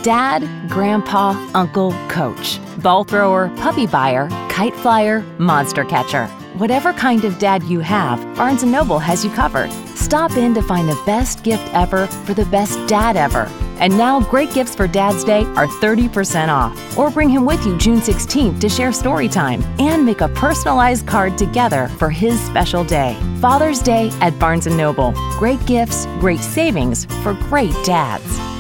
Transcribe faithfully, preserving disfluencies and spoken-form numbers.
Dad, Grandpa, Uncle, Coach, ball thrower, puppy buyer, kite flyer, monster catcher. Whatever kind of dad you have, Barnes and Noble has you covered. Stop in to find the best gift ever for the best dad ever. And now great gifts for Dad's Day are thirty percent off. Or bring him with you June sixteenth to share story time and make a personalized card together for his special day. Father's Day at Barnes and Noble. Great gifts, great savings for great dads.